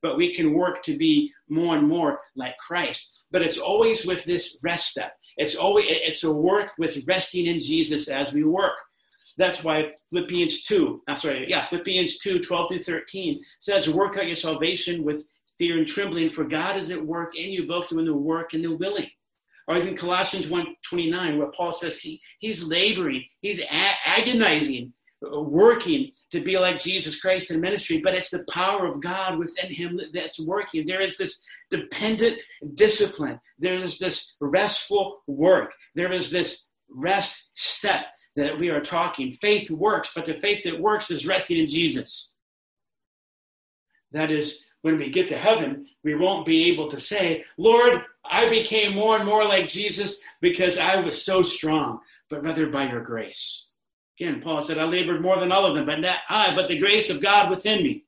but we can work to be more and more like Christ. But it's always with this rest step. It's always it's a work with resting in Jesus as we work. That's why Philippians two, I'm sorry, yeah, Philippians two, twelve through thirteen says, work out your salvation with fear and trembling, for God is at work in you, both doing the work and the willing. Or even Colossians one twenty-nine, where Paul says he, he's laboring, he's a- agonizing, working to be like Jesus Christ in ministry, but it's the power of God within him that's working. There is this dependent discipline. There is this restful work. There is this rest step that we are talking. Faith works, but the faith that works is resting in Jesus. That is, when we get to heaven, we won't be able to say, Lord, I became more and more like Jesus because I was so strong, but rather by your grace. Again, Paul said, I labored more than all of them, but not I, but the grace of God within me.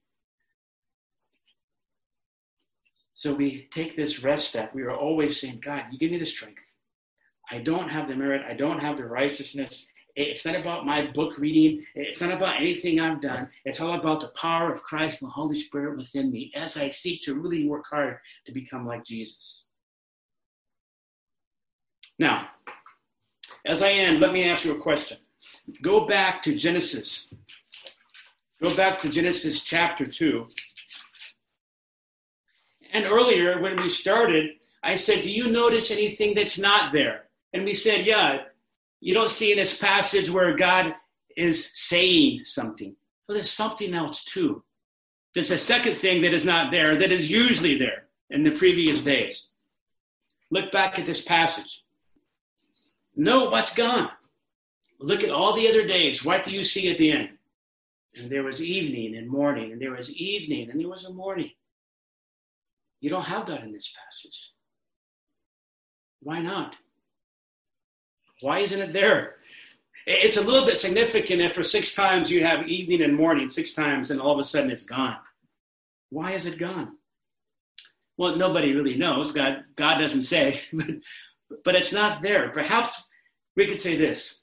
So we take this rest step. We are always saying, God, you give me the strength. I don't have the merit. I don't have the righteousness. It's not about my book reading. It's not about anything I've done. It's all about the power of Christ and the Holy Spirit within me as I seek to really work hard to become like Jesus. Now, as I end, let me ask you a question. Go back to Genesis. Go back to Genesis chapter two. And earlier, when we started, I said, do you notice anything that's not there? And we said, yeah, you don't see in this passage where God is saying something. Well, there's something else too. There's a second thing that is not there that is usually there in the previous days. Look back at this passage. Note what's gone. Look at all the other days. What do you see at the end? And there was evening and morning, and there was evening, and there was a morning. You don't have that in this passage. Why not? Why isn't it there? It's a little bit significant if for six times you have evening and morning, six times, and all of a sudden it's gone. Why is it gone? Well, nobody really knows. God, God doesn't say, but, but it's not there. Perhaps we could say this.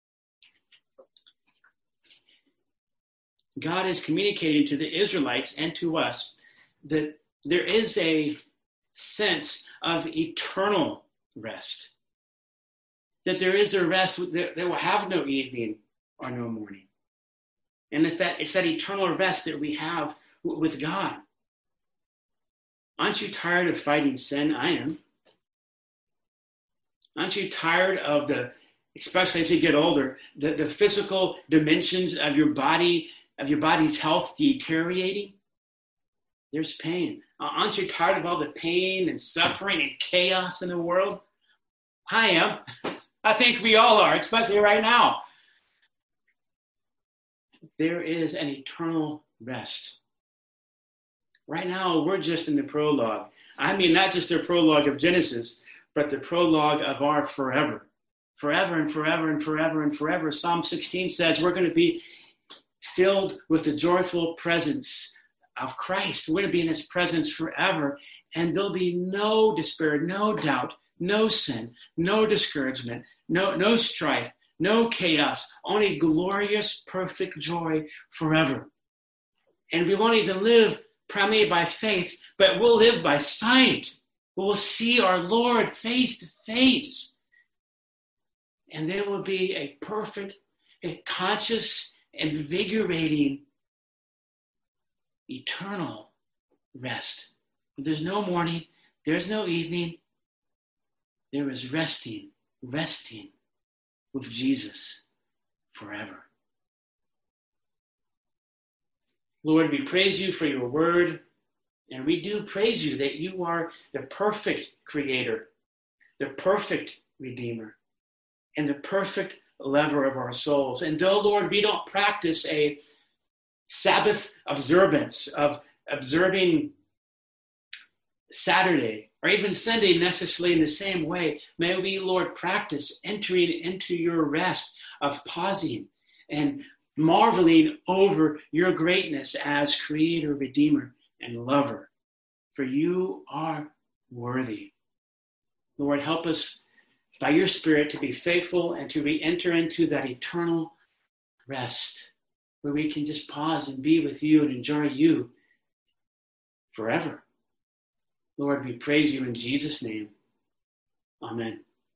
God is communicating to the Israelites and to us that there is a sense of eternal rest. That there is a rest that will have no evening or no morning. And it's that, it's that eternal rest that we have with God. Aren't you tired of fighting sin? I am. Aren't you tired of the, especially as you get older, the, the physical dimensions of your body, of your body's health deteriorating? There's pain. Aren't you tired of all the pain and suffering and chaos in the world? I am. I think we all are, especially right now. There is an eternal rest. Right now, we're just in the prologue. I mean, not just the prologue of Genesis, but the prologue of our forever. Forever and forever and forever and forever. Psalm sixteen says we're going to be filled with the joyful presence of Christ. We're going to be in his presence forever, and there'll be no despair, no doubt, no sin, no discouragement, no, no strife, no chaos, only glorious, perfect joy forever. And we won't even live primarily by faith, but we'll live by sight. We'll see our Lord face to face. And there will be a perfect, a conscious, invigorating, eternal rest. There's no morning, there's no evening. There is resting, resting with Jesus forever. Lord, we praise you for your word, and we do praise you that you are the perfect creator, the perfect redeemer, and the perfect lover of our souls. And though, Lord, we don't practice a Sabbath observance of observing Saturday or even Sunday necessarily in the same way, may we, Lord, practice entering into your rest of pausing and marveling over your greatness as creator, redeemer, and lover. For you are worthy. Lord, help us by your Spirit to be faithful and to re-enter into that eternal rest where we can just pause and be with you and enjoy you forever. Lord, we praise you in Jesus' name. Amen.